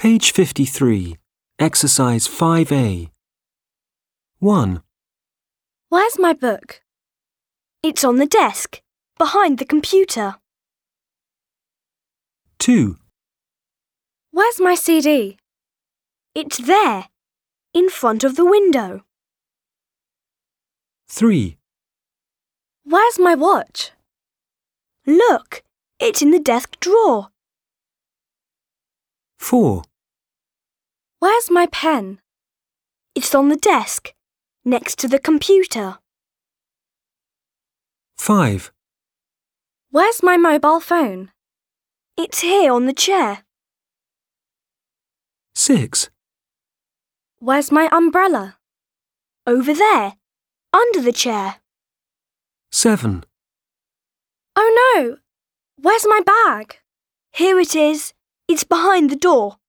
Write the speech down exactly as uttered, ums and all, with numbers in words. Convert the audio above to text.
Page fifty-three, Exercise five A. one. Where's my book? It's on the desk, behind the computer. two. Where's my C D? It's there, in front of the window. three. Where's my watch? Look, it's in the desk drawer. four. Where's my pen? It's on the desk, next to the computer. five. Where's my mobile phone? It's here on the chair. six. Where's my umbrella? Over there, under the chair. seven. Oh no! Where's my bag? Here it is. It's behind the door.